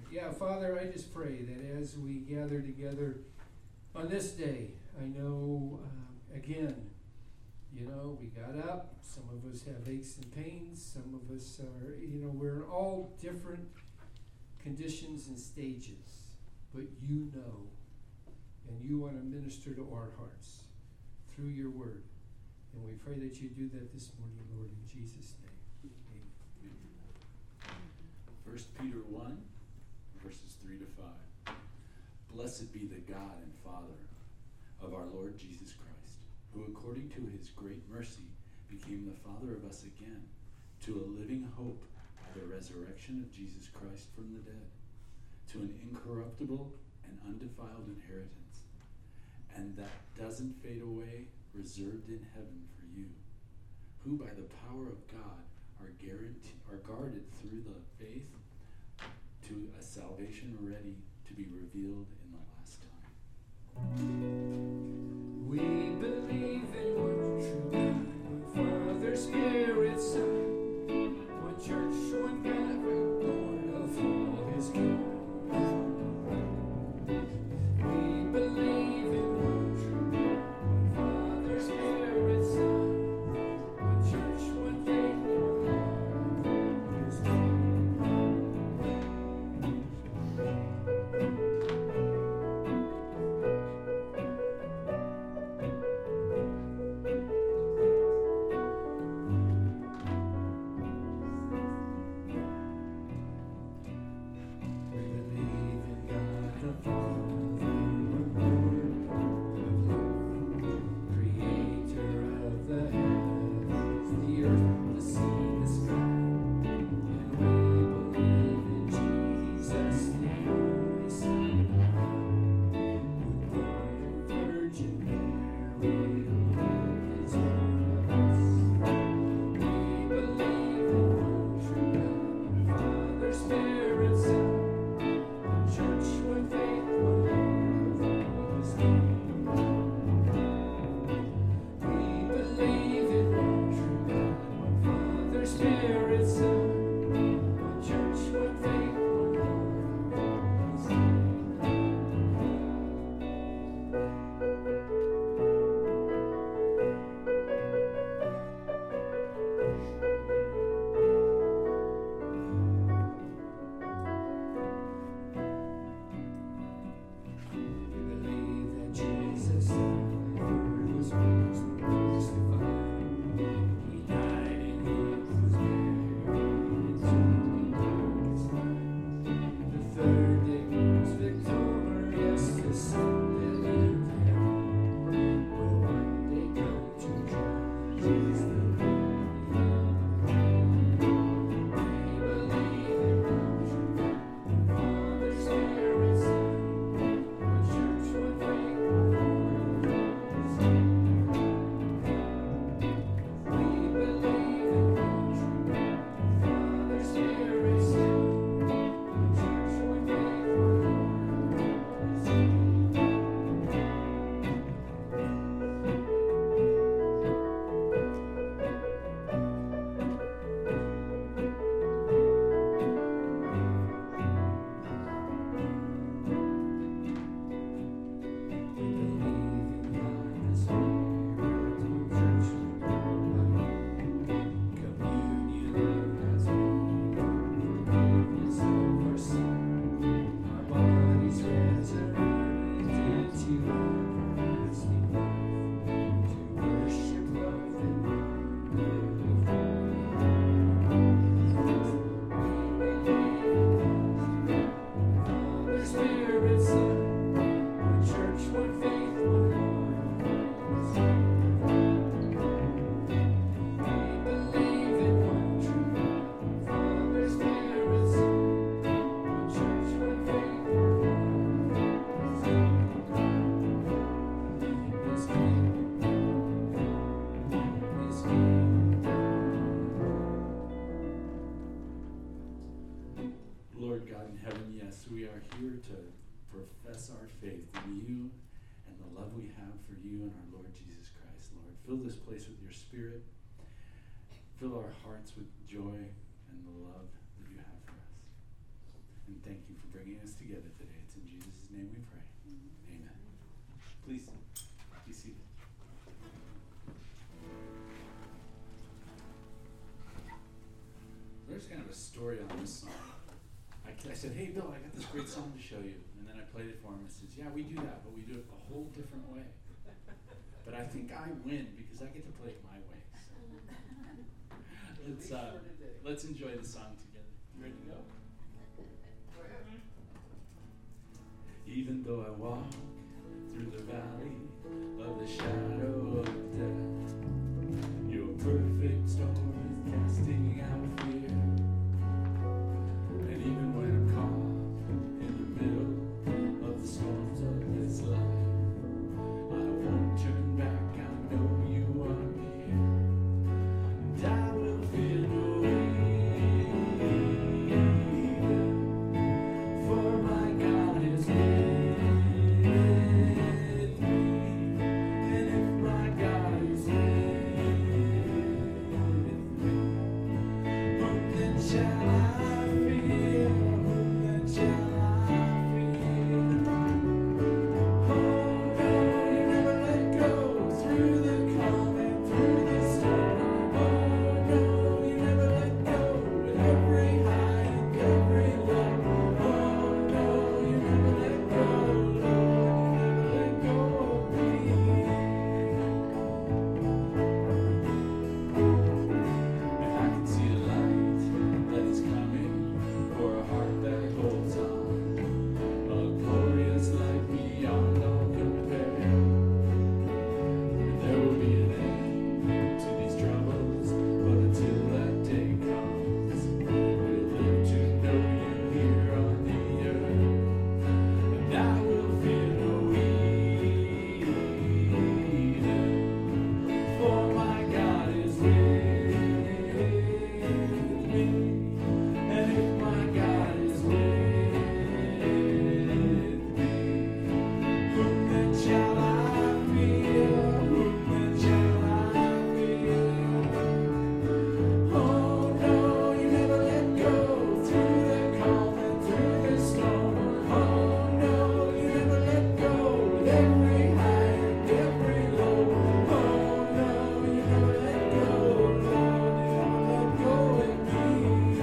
Yeah, Father, I just pray that as we gather together on this day, I know, again, we got up. Some of us have aches and pains. Some of us are, we're in all different conditions and stages. But you know, and you want to minister to our hearts through your word. And we pray that you do that this morning, Lord, in Jesus' name. Amen. 1 Peter 1, verses 3 to 5. Blessed be the God and Father of our Lord Jesus Christ, who according to his great mercy became the Father of us again, to a living hope by the resurrection of Jesus Christ from the dead, to an incorruptible and undefiled inheritance, and that doesn't fade away, reserved in heaven for you, who by the power of God are guarded through the faith to a salvation ready to be revealed in the last time. We believe in one true God, one Father, Spirit, Son, one church, one God, Lord of all his kingdom. We believe in one true God, one Father, Spirit, Son, one church, one faith, one Lord of all his kingdom. We are here to profess our faith in you and the love we have for you and our Lord Jesus Christ. Lord, fill this place with your Spirit. Fill our hearts with joy and the love that you have for us. And thank you for bringing us together today. It's in Jesus' name we pray. Amen. Please be seated. There's kind of a story on this song. I said, hey, Bill, I got this great song to show you. And then I played it for him and says, yeah, we do that, but we do it a whole different way. But I think I win because I get to play it my way. So let's enjoy the song together. You ready to go? Even though I walk through the valley of the shadow of death, your perfect storm is casting out fear. And even when I'm caught in the middle of the storms of this life, I won't turn back, I know you are near. And I will fear no evil, for my God is with me. And if my God is with me, whom then shall I fear? Whom then shall I fear? Oh no, you never let go through the calm and through the storm. Oh no, you never let go with every high and every low. Oh no, you never let go, Lord, you never let go of me. And I can see a light that is coming for a heart that holds on, a glorious light beyond all compare. And there will be an end to these troubles, but until that day comes, we'll live to know you here on the earth. And I will fear no evil, for my God is with me. And if my God is with me, whom then shall I fear? Whom then shall I fear? Oh no, you never let go through the calm and through the storm. Oh no, you never let go with every high and every low. Oh no, you never let go, Lord, you never let go with me.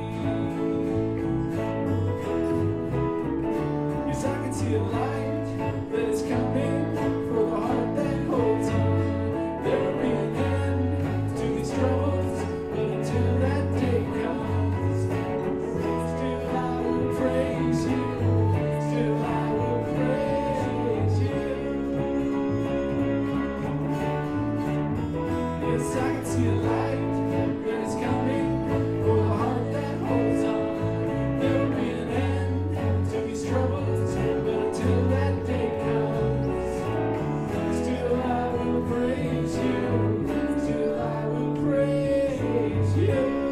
Yes, I can see a light that is coming for the heart that holds on. There will be an end to these troubles, but until that day comes, still I will praise you. Still I will praise you. Yes, I can see a light that is coming for the heart that holds on. There will be an end to these troubles, but until that day comes, still I will praise you. Still I will praise you.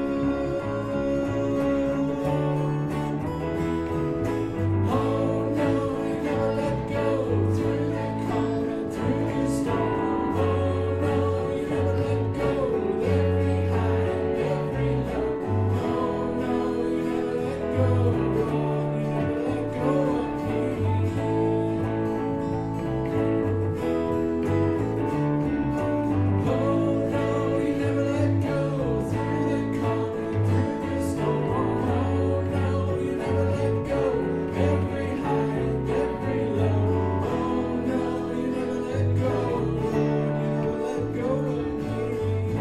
Oh no, you never let go through the calm and through the storm. Oh no, you never let go with every high and every low. Oh no, you never let go, Lord, you never let go of me. Oh no, you never let go through the calm and through the storm. Oh no, you never let go every high and every low. Oh no, you never let go, Lord, you never let go of me.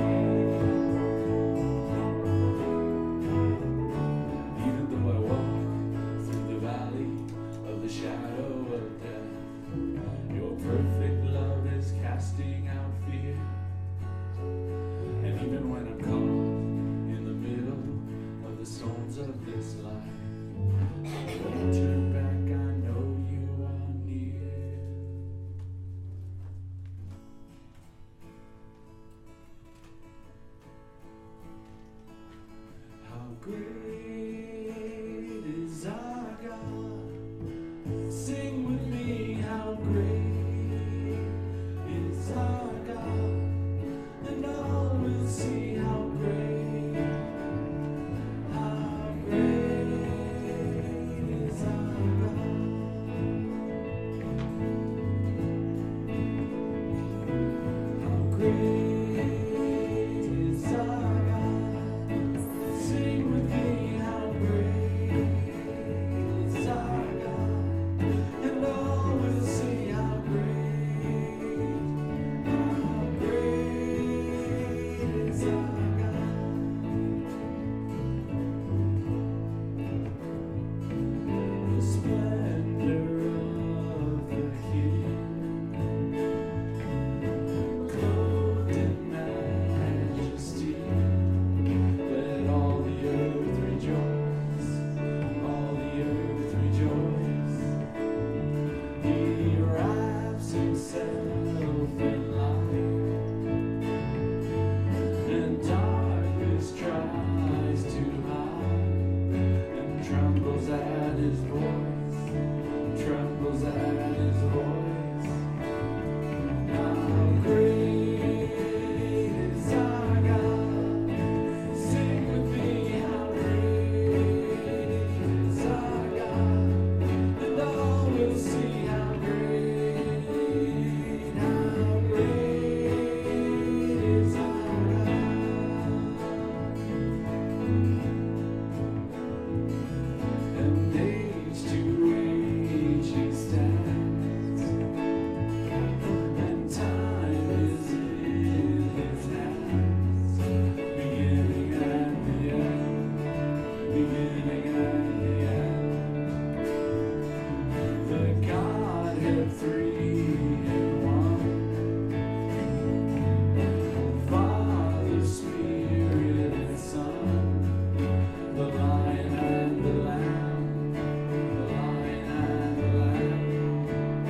Even though I walk through the valley of the shadow of death, your perfect love is casting out fear. And even when I'm caught in the middle of the storms of this life, I won't turn back, I know you are near. How great is our God? Sing with me, how great is our God? And all will see how great his voice, trembles at his voice. How great is our God. Sing with me, how great is our God. And all will see how great is our God. And age to age he stands, and time is in his hands, beginning and the end, beginning and the end. The Godhead three in one, Father, Spirit, and Son, the Lion and the Lamb, the Lion and the Lamb.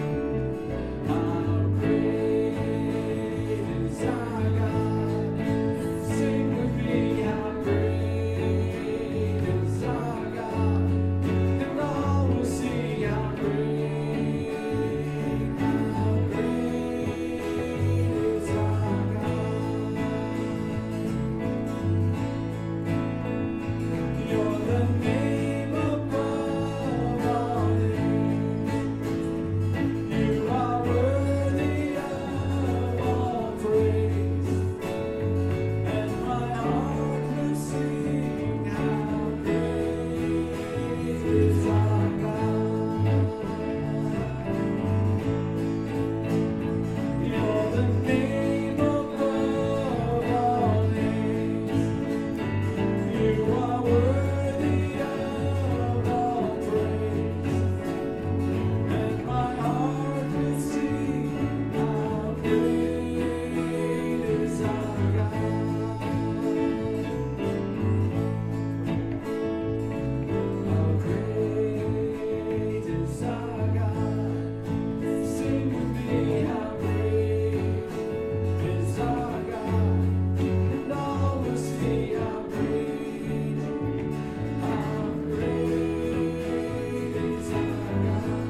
How great is our God. Sing with me, how great is our God. And all will see how great is our God. You're the name above all names. You are worthy of all praise. And my heart will sing how great is our God. You're the name above all names. You are worthy of all praise. And my heart will sing how great is our God. How great is our God. Sing with me, how great is our God. And all will see how great is our God.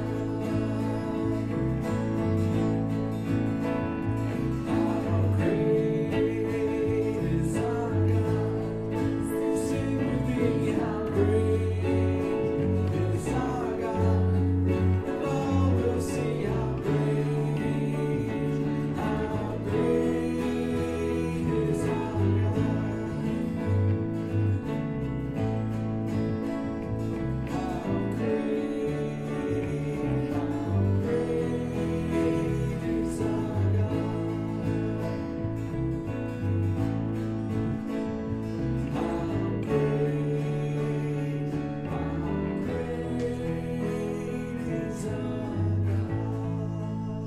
How great is our God. Sing with me, how great is our God. And all will see how great is our God. How great is our God. How great is our God.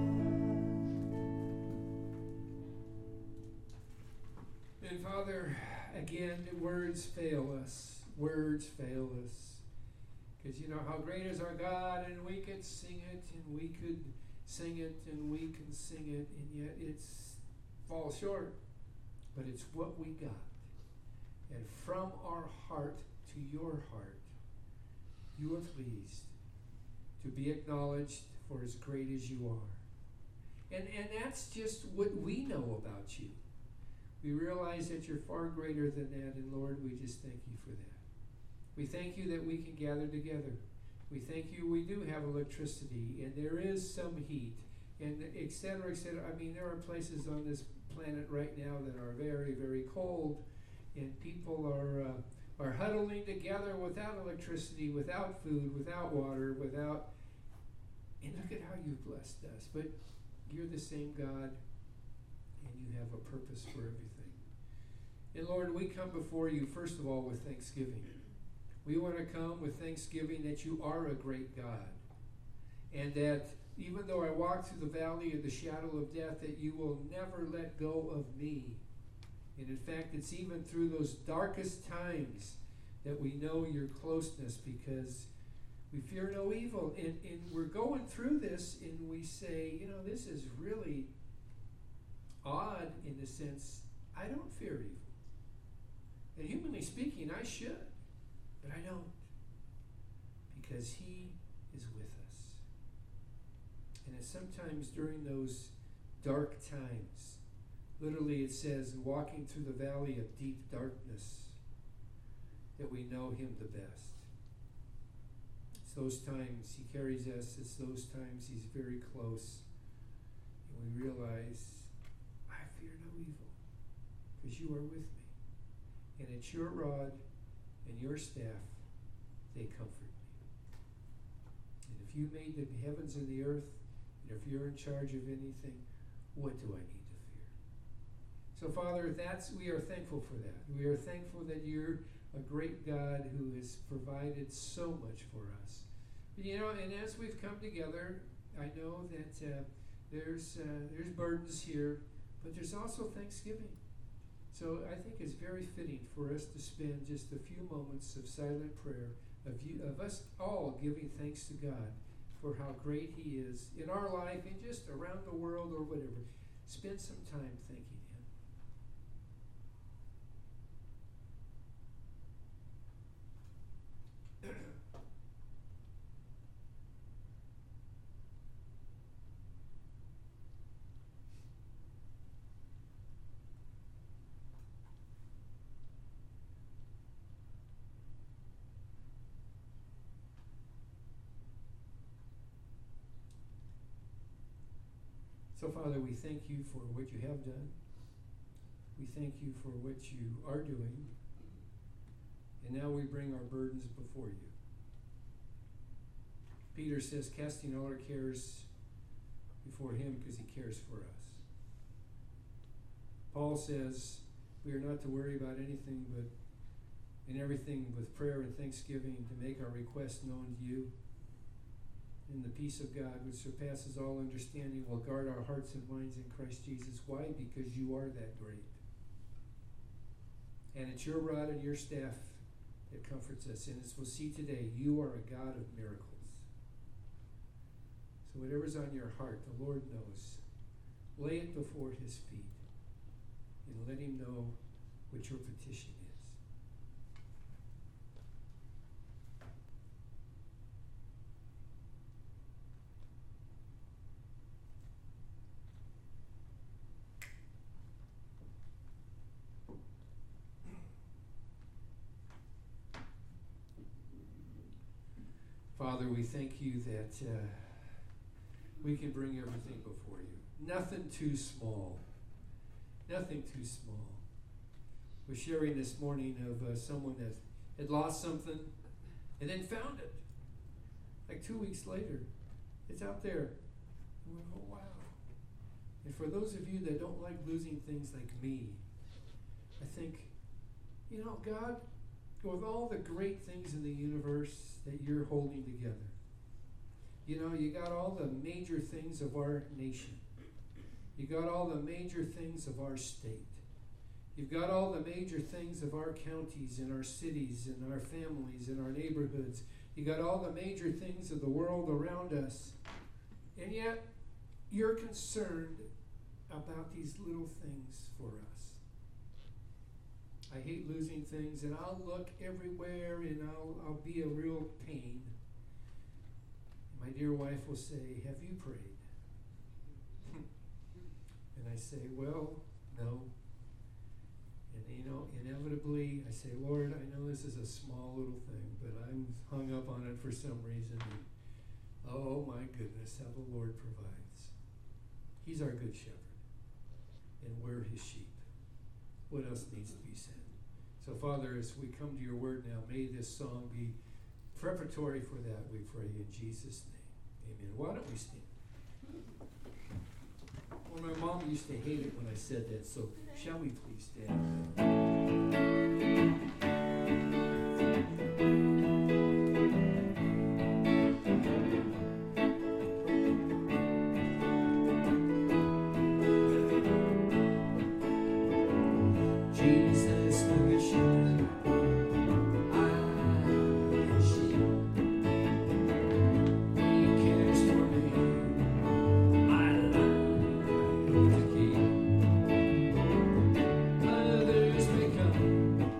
And Father, again, words fail us. Words fail us. Because you know how great is our God, and we could sing it, and we could sing it, and we can sing it, and yet it's falls short. But it's what we got. And from our heart to your heart, you are pleased to be acknowledged for as great as you are. And that's just what we know about you. We realize that you're far greater than that, and Lord, we just thank you for that. We thank you that we can gather together. We thank you we do have electricity, and there is some heat, and et cetera, et cetera. I mean, there are places on this planet right now that are very, very cold, and people are huddling together without electricity, without food, without water, without... And look at how you've blessed us. But you're the same God, and you have a purpose for everything. And Lord, we come before you, first of all, with thanksgiving. We want to come with thanksgiving that you are a great God, and that even though I walk through the valley of the shadow of death, that you will never let go of me. And in fact, it's even through those darkest times that we know your closeness, because we fear no evil. And we're going through this, and we say, you know, this is really odd in the sense, I don't fear evil. And humanly speaking, I should, but I don't. because he is with us. And it's sometimes during those dark times, literally it says, walking through the valley of deep darkness, that we know him the best. It's those times he carries us. It's those times he's very close. And we realize, I fear no evil, because you are with me. And it's your rod and your staff, they comfort me. And if you made the heavens and the earth, and if you're in charge of anything, what do I need to fear? So, Father, we are thankful for that. We are thankful that you're a great God who has provided so much for us. You know, and as we've come together, I know that there's burdens here, but there's also Thanksgiving. So I think it's very fitting for us to spend just a few moments of silent prayer, of us all giving thanks to God for how great he is in our life and just around the world or whatever. Spend some time thanking him. So, Father, we thank you for what you have done. We thank you for what you are doing. And now we bring our burdens before you. Peter says, casting all our cares before him because he cares for us. Paul says, we are not to worry about anything, but in everything with prayer and thanksgiving to make our requests known to you. And the peace of God, which surpasses all understanding, will guard our hearts and minds in Christ Jesus. Why? Because you are that great. And it's your rod and your staff that comforts us. And as we'll see today, you are a God of miracles. So whatever's on your heart, the Lord knows. Lay it before his feet and let him know what your petition is. Father, we thank you that we can bring everything before you. Nothing too small. Nothing too small. We're sharing this morning of someone that had lost something and then found it. Like 2 weeks later, it's out there. And we go, wow. And for those of you that don't like losing things like me, I think, you know, God, with all the great things in the universe that you're holding together, you know, you got all the major things of our nation. You got all the major things of our state. You've got all the major things of our counties and our cities and our families and our neighborhoods. You got all the major things of the world around us. And yet, you're concerned about these little things for us. I hate losing things, and I'll look everywhere, and I'll be a real pain. My dear wife will say, have you prayed? And I say, well, no. And you know, inevitably, I say, Lord, I know this is a small little thing, but I'm hung up on it for some reason. And, oh my goodness, how the Lord provides. He's our good shepherd, and we're his sheep. What else needs to be said? So, Father, as we come to your word now, may this song be preparatory for that, we pray in Jesus' name. Amen. Why don't we stand? Well, my mom used to hate it when I said that, so shall we please stand? Others may come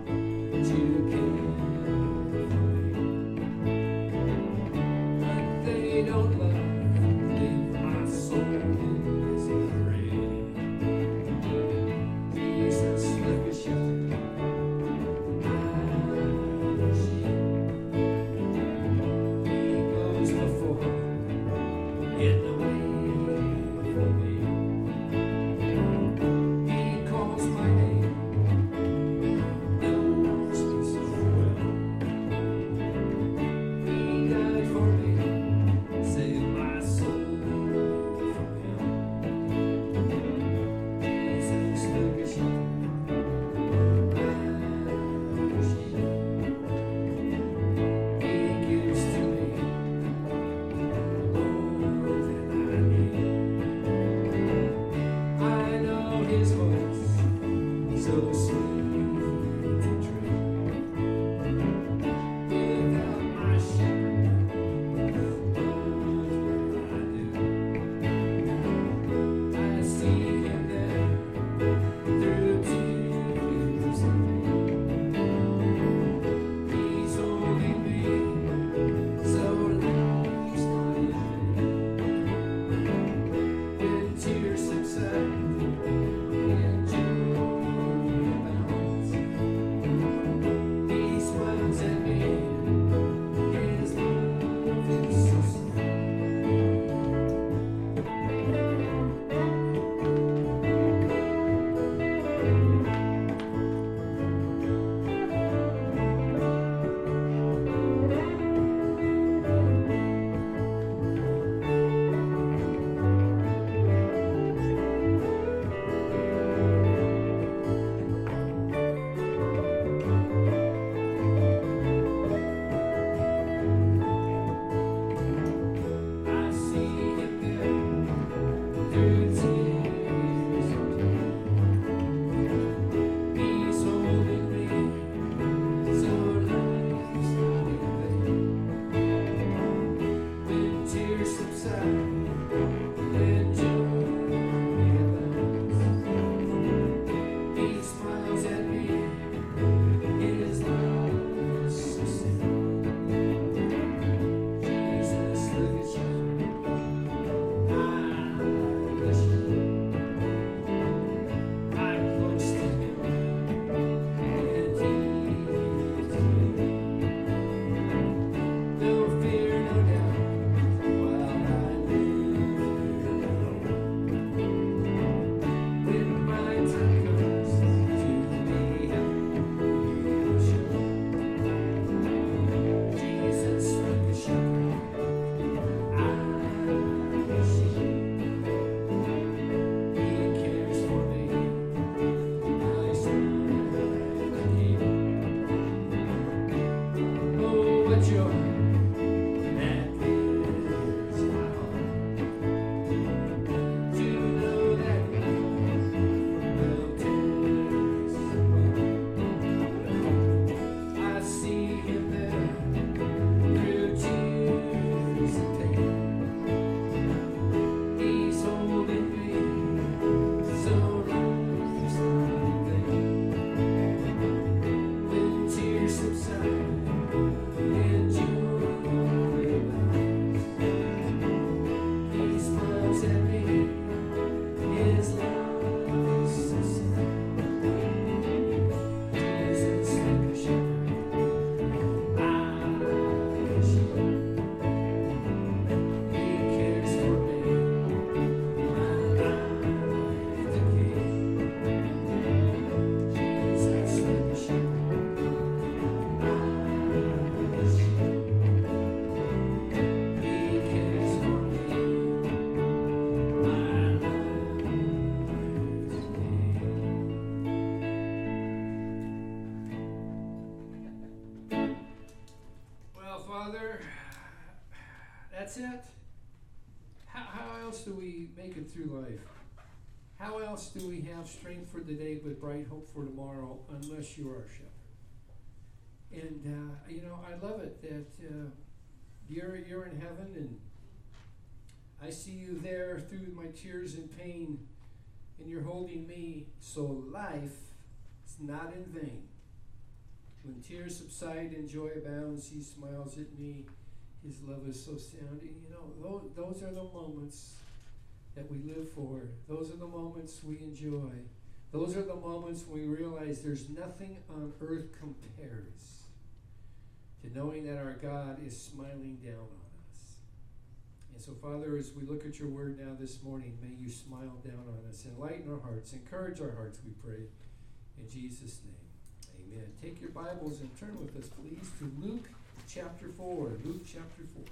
Father, that's it? How else do we make it through life? How else do we have strength for the day but bright hope for tomorrow unless you're our shepherd? And, I love it that you're in heaven, and I see you there through my tears and pain, and you're holding me, so life is not in vain. When tears subside and joy abounds, he smiles at me. His love is so sounding. Those are the moments that we live for. Those are the moments we enjoy. Those are the moments when we realize there's nothing on earth compares to knowing that our God is smiling down on us. And so, Father, as we look at your word now this morning, may you smile down on us, enlighten our hearts, encourage our hearts, we pray. In Jesus' name. Amen. Take your Bibles and turn with us, please, to Luke chapter 4. Luke chapter 4.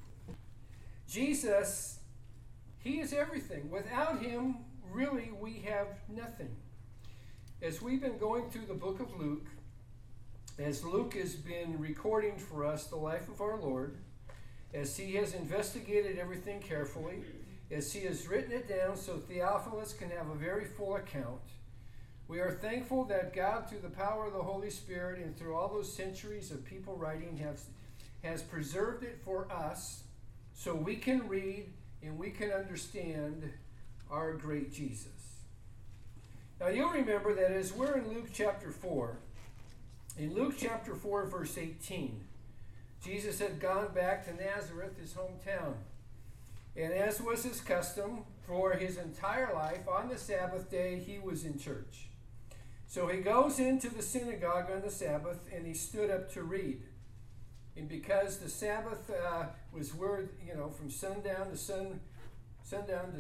Jesus, he is everything. Without him, really, we have nothing. As we've been going through the book of Luke, as Luke has been recording for us the life of our Lord, as he has investigated everything carefully, as he has written it down so Theophilus can have a very full account, we are thankful that God, through the power of the Holy Spirit and through all those centuries of people writing, has preserved it for us so we can read and we can understand our great Jesus. Now you'll remember that as we're in Luke chapter 4, in Luke chapter 4 verse 18, Jesus had gone back to Nazareth, his hometown. And as was his custom for his entire life, on the Sabbath day he was in church. So he goes into the synagogue on the Sabbath and he stood up to read. And because the Sabbath was where, from sundown to sunrise, or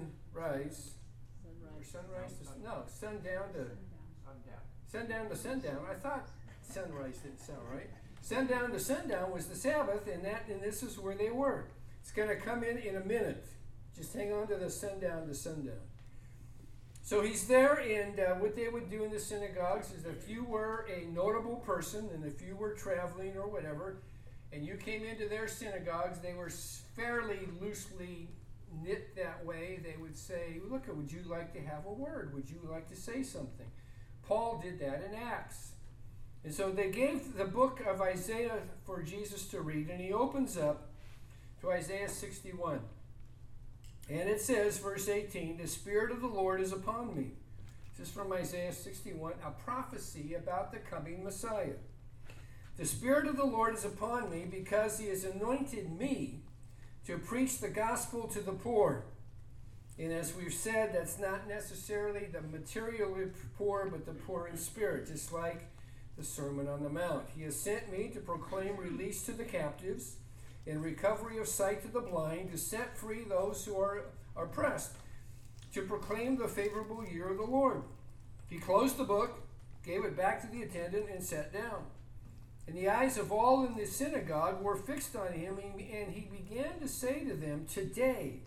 sundown to sundown. I thought sunrise didn't sound right. Sundown to sundown was the Sabbath, and this is where they were. It's going to come in a minute. Just hang on to the sundown to sundown. So he's there, and what they would do in the synagogues is if you were a notable person, and if you were traveling or whatever, and you came into their synagogues, they were fairly loosely knit that way. They would say, look, would you like to have a word? Would you like to say something? Paul did that in Acts. And so they gave the book of Isaiah for Jesus to read, and he opens up to Isaiah 61. And it says, verse 18, the Spirit of the Lord is upon me. This is from Isaiah 61, a prophecy about the coming Messiah. The Spirit of the Lord is upon me because he has anointed me to preach the gospel to the poor. And as we've said, that's not necessarily the materially poor, but the poor in spirit, just like the Sermon on the Mount. He has sent me to proclaim release to the captives and recovery of sight to the blind, to set free those who are oppressed, to proclaim the favorable year of the Lord. He closed the book, gave it back to the attendant, and sat down. And the eyes of all in the synagogue were fixed on him, and he began to say to them, today,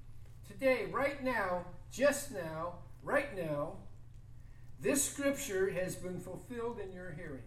right now, just now, right now, this scripture has been fulfilled in your hearing.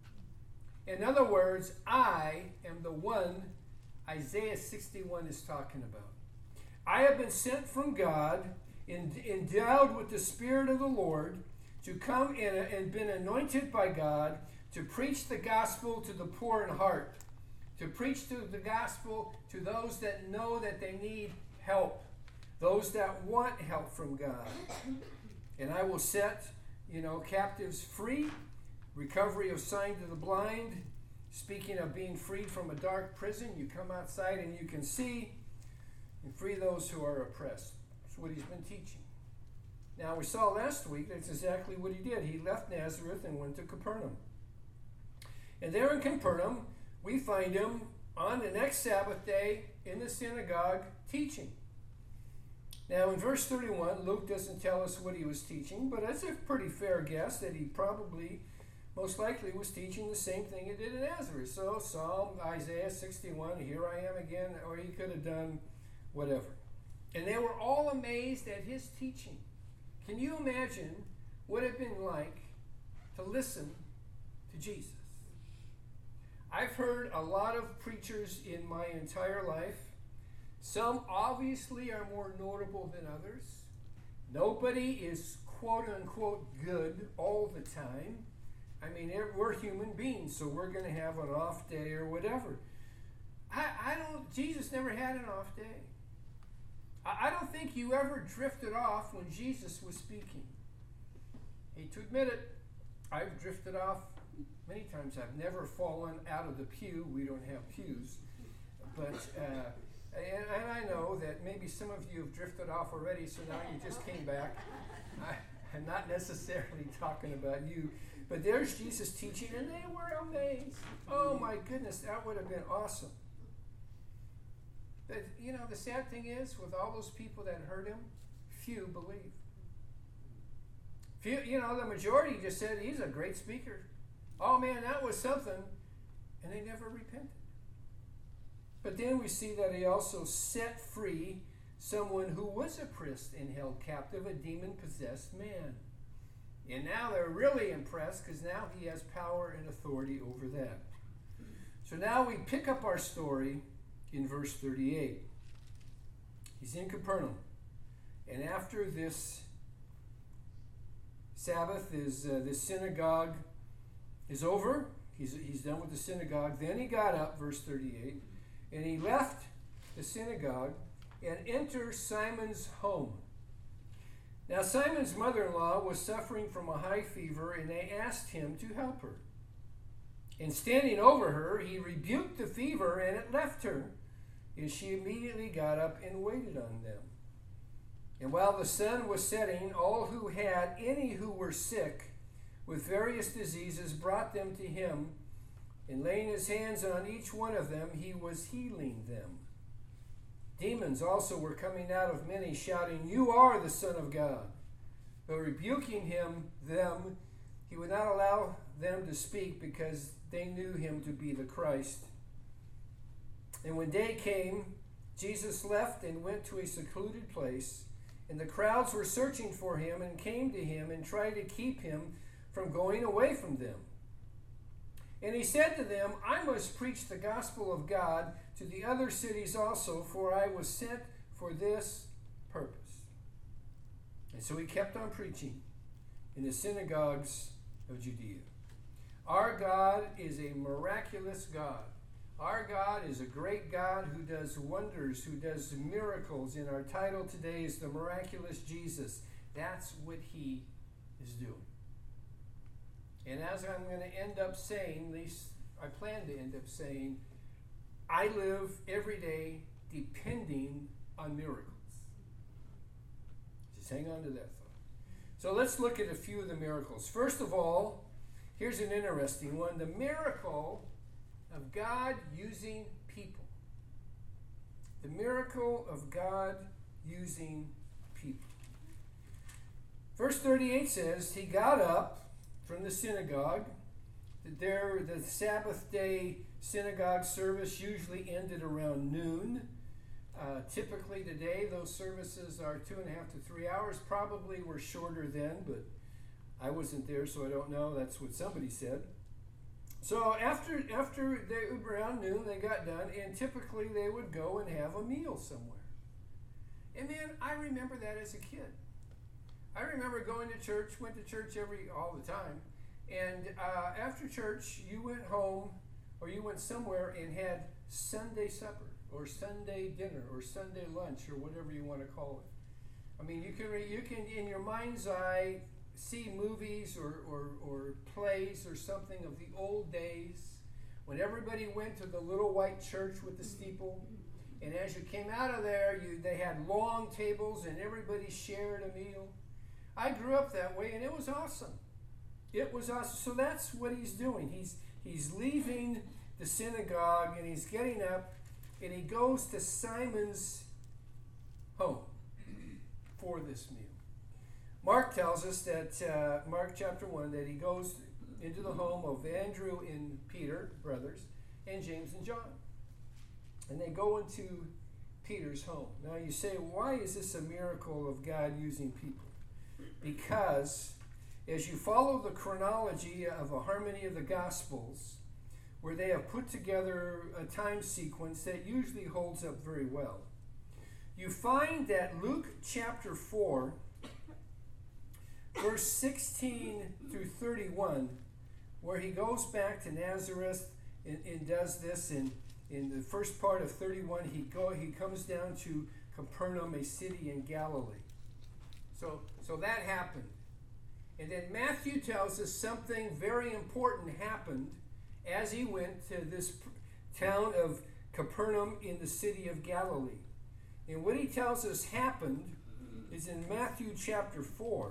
In other words, I am the one Isaiah 61 is talking about. I have been sent from God, endowed with the Spirit of the Lord, to come and been anointed by God to preach the gospel to the poor in heart, to preach the gospel to those that know that they need help, those that want help from God. And I will set, captives free, recovery of sight to the blind. Speaking of being freed from a dark prison, you come outside and you can see, and free those who are oppressed. That's what he's been teaching. Now, we saw last week that's exactly what he did. He left Nazareth and went to Capernaum. And there in Capernaum, we find him on the next Sabbath day in the synagogue teaching. Now, in verse 31, Luke doesn't tell us what he was teaching, but that's a pretty fair guess that he probably, most likely, was teaching the same thing he did in Nazareth. So, Psalm, Isaiah 61, here I am again, or he could have done whatever. And they were all amazed at his teaching. Can you imagine what it had been like to listen to Jesus? I've heard a lot of preachers in my entire life. Some obviously are more notable than others. Nobody is quote unquote good all the time. I mean, we're human beings, so we're going to have an off day or whatever. Jesus never had an off day. I don't think you ever drifted off when Jesus was speaking. Hate to admit it, I've drifted off many times. I've never fallen out of the pew. We don't have pews. But, and I know that maybe some of you have drifted off already, so now you just came back. I'm not necessarily talking about you. But there's Jesus teaching, and they were amazed. Oh my goodness, that would have been awesome. But, the sad thing is, with all those people that heard him, few believed. Few, the majority just said, he's a great speaker. Oh man, that was something. And they never repented. But then we see that he also set free someone who was oppressed and held captive, a demon-possessed man. And now they're really impressed because now he has power and authority over them. So now we pick up our story in verse 38. He's in Capernaum. And after this Sabbath, this synagogue is over. He's done with the synagogue. Then he got up, verse 38, and he left the synagogue and entered Simon's home. Now Simon's mother-in-law was suffering from a high fever, and they asked him to help her. And standing over her, he rebuked the fever, and it left her. And she immediately got up and waited on them. And while the sun was setting, all who had any who were sick with various diseases brought them to him, and laying his hands on each one of them, he was healing them. Demons also were coming out of many, shouting, "You are the Son of God." But rebuking them, he would not allow them to speak because they knew him to be the Christ. And when day came, Jesus left and went to a secluded place, and the crowds were searching for him and came to him and tried to keep him from going away from them. And he said to them, "I must preach the gospel of God to the other cities also, for I was sent for this purpose." And so he kept on preaching in the synagogues of Judea. Our God is a miraculous God. Our God is a great God who does wonders, who does miracles. And our title today is The Miraculous Jesus. That's what he is doing. And as I'm going to end up saying, at least I plan to end up saying, I live every day depending on miracles. Just hang on to that thought. So let's look at a few of the miracles. First of all, here's an interesting one. The miracle of God using people. The miracle of God using people. Verse 38 says, he got up from the synagogue. The Sabbath day synagogue service usually ended around noon. Typically today, those services are 2.5 to 3 hours. Probably were shorter then, but I wasn't there, so I don't know. That's what somebody said. So after around noon, they got done, and typically they would go and have a meal somewhere. And man, I remember that as a kid. I remember going to church, went to church all the time, and after church, you went home or you went somewhere and had Sunday supper or Sunday dinner or Sunday lunch or whatever you want to call it. I mean, you can in your mind's eye see movies or plays or something of the old days when everybody went to the little white church with the steeple, and as you came out of there, they had long tables and everybody shared a meal. I grew up that way, and it was awesome. It was awesome. So that's what he's doing. He's leaving the synagogue, and he's getting up, and he goes to Simon's home for this meal. Mark tells us that, Mark chapter 1, that he goes into the home of Andrew and Peter, brothers, and James and John. And they go into Peter's home. Now you say, why is this a miracle of God using people? Because as you follow the chronology of a harmony of the Gospels, where they have put together a time sequence that usually holds up very well. You find that Luke chapter 4, verse 16 through 31, where he goes back to Nazareth and does this. In the first part of 31, he comes down to Capernaum, a city in Galilee. So that happened. And then Matthew tells us something very important happened as he went to this town of Capernaum in the city of Galilee. And what he tells us happened is in Matthew chapter 4,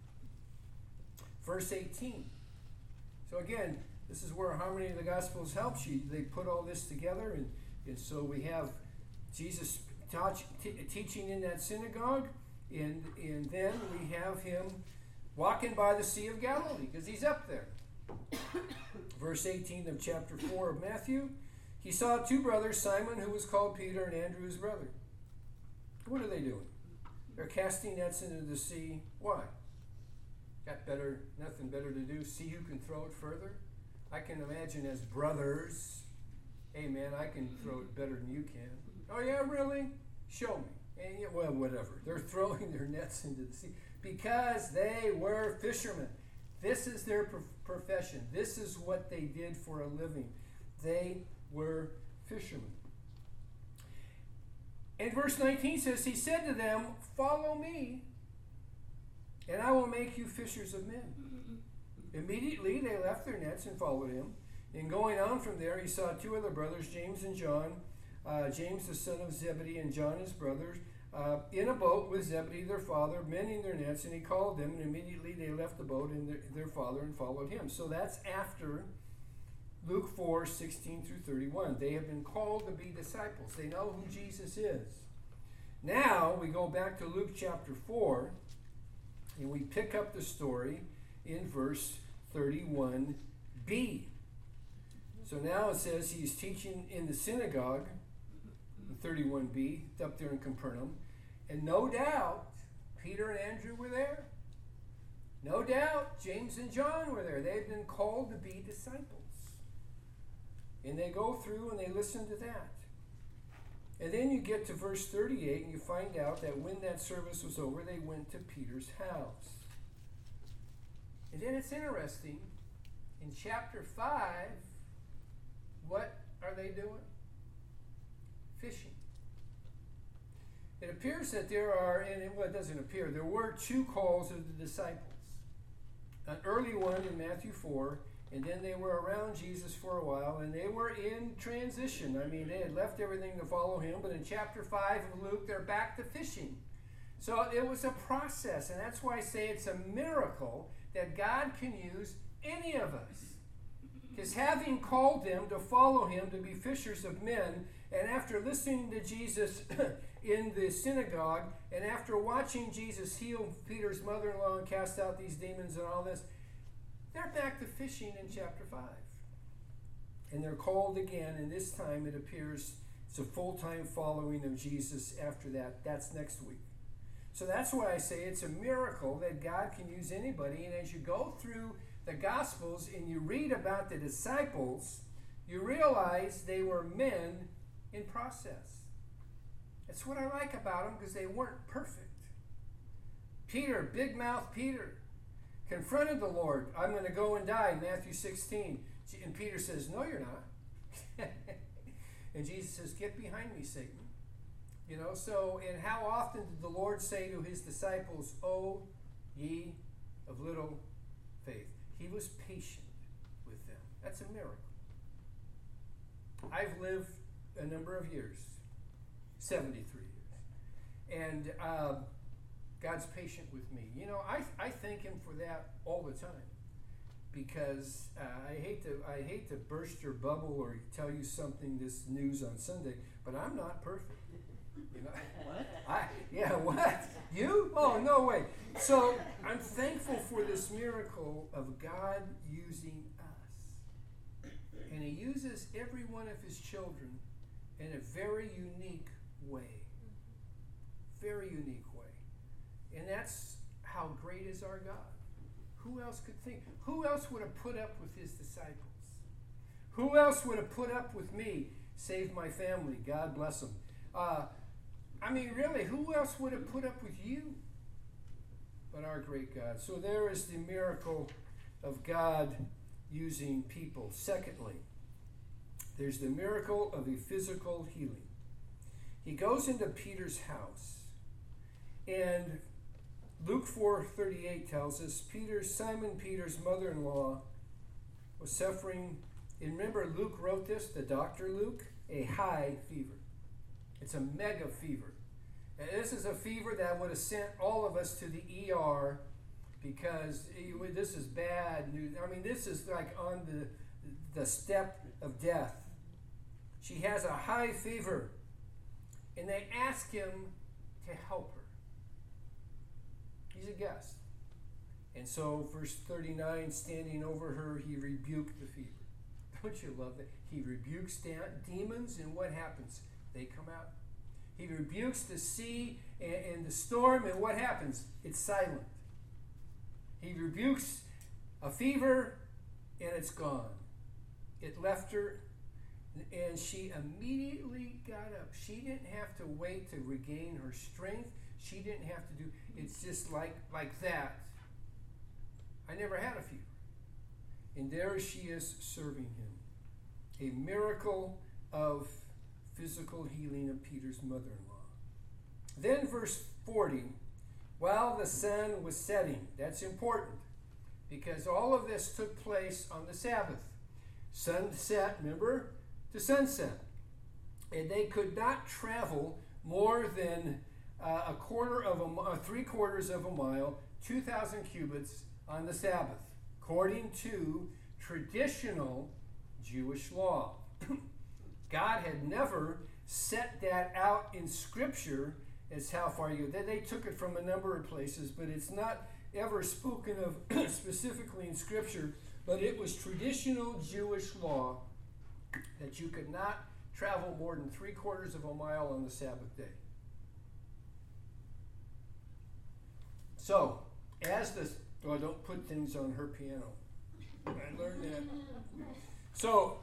verse 18. So again, this is where Harmony of the Gospels helps you. They put all this together, and so we have Jesus teaching in that synagogue, and then we have him walking by the Sea of Galilee, because he's up there. Verse 18 of chapter 4 of Matthew, he saw two brothers, Simon, who was called Peter, and Andrew, his brother. What are they doing? They're casting nets into the sea. Why? Got nothing better to do? See who can throw it further? I can imagine as brothers, hey man, I can throw it better than you can. Oh yeah, really? Show me. And well, whatever. They're throwing their nets into the sea because they were fishermen. This is their profession. This is what they did for a living. They were fishermen. And verse 19 says, he said to them, follow me, and I will make you fishers of men. Immediately they left their nets and followed him. And going on from there, he saw two other brothers, James and John, James the son of Zebedee and John his brother, in a boat with Zebedee their father, mending their nets, and he called them, and immediately they left the boat and their father and followed him. So that's after Luke 4, 16 through 31. They have been called to be disciples. They know who Jesus is. Now we go back to Luke chapter 4, and we pick up the story in verse 31b. So now it says he's teaching in the synagogue, 31b, up there in Capernaum. And no doubt, Peter and Andrew were there. No doubt, James and John were there. They've been called to be disciples. And they go through and they listen to that. And then you get to verse 38 and you find out that when that service was over, they went to Peter's house. And then it's interesting. In chapter 5, what are they doing? Fishing. It appears that there are, and it doesn't appear, there were two calls of the disciples. An early one in Matthew 4, and then they were around Jesus for a while, and they were in transition. I mean, they had left everything to follow him, but in chapter 5 of Luke, they're back to fishing. So it was a process, and that's why I say it's a miracle that God can use any of us. Because having called them to follow him, to be fishers of men, and after listening to Jesus in the synagogue, and after watching Jesus heal Peter's mother-in-law and cast out these demons and all this, they're back to fishing in chapter 5. And they're called again, and this time it appears it's a full-time following of Jesus after that. That's next week. So that's why I say it's a miracle that God can use anybody. And as you go through the Gospels and you read about the disciples, you realize they were men in process. That's what I like about them, because they weren't perfect. Peter, big mouth Peter, confronted the Lord. I'm going to go and die, Matthew 16. And Peter says, no, you're not. And Jesus says, get behind me, Satan. You know, so, and how often did the Lord say to his disciples, O ye of little faith? He was patient with them. That's a miracle. I've lived a number of years, 73 years, and God's patient with me. You know, I thank him for that all the time, because I hate to burst your bubble or tell you something, this news on Sunday, but I'm not perfect. You know, what? What? You? Oh, no way. So I'm thankful for this miracle of God using us. And he uses every one of his children in a very unique way. Very unique way. And that's how great is our God. Who else could think? Who else would have put up with his disciples? Who else would have put up with me? Saved my family. God bless them. Really, who else would have put up with you but our great God? So there is the miracle of God using people. Secondly, there's the miracle of a physical healing. He goes into Peter's house, and Luke 4:38 tells us Simon Peter's mother-in-law was suffering, and remember Luke wrote this, the doctor Luke, a high fever. It's a mega fever. And this is a fever that would have sent all of us to the ER because this is bad news. This is like on the step of death. She has a high fever, and they ask him to help her. He's a guest. And so, verse 39, standing over her, he rebuked the fever. Don't you love that? He rebukes demons, and what happens? They come out. He rebukes the sea and the storm, and what happens? It's silent. He rebukes a fever, and it's gone. It left her, and she immediately got up. She didn't have to wait to regain her strength. She didn't have to do, it's just like that. I never had a fever. And there she is serving him. A miracle of physical healing of Peter's mother-in-law. Then verse 40, while the sun was setting. That's important because all of this took place on the Sabbath. Sunset, remember? To sunset. And they could not travel more than 3/4 of a mile, 2,000 cubits on the Sabbath, according to traditional Jewish law. God had never set that out in Scripture as how far you. They took it from a number of places, but it's not ever spoken of specifically in Scripture. But it was traditional Jewish law that you could not travel more than 3/4 of a mile on the Sabbath day. So, don't put things on her piano. I learned that. So